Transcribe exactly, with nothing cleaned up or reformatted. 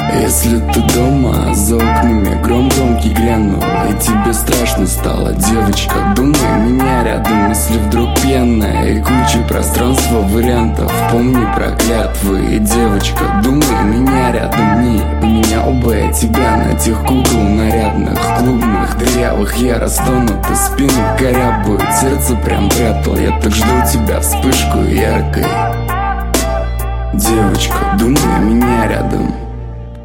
Если ты дома, за окнами гром громкий грянул, и тебе страшно стало, девочка, думай, меня рядом. Если вдруг пьяная и куча пространства вариантов, помни про клятвы. И девочка, думай, меня рядом не у меня оба я тебя на тех кукол нарядных, клубных, дырявых. Я растонут, и спину корябают, сердце прям прятал. Я так жду тебя, вспышку яркой. Девочка, думай, меня рядом.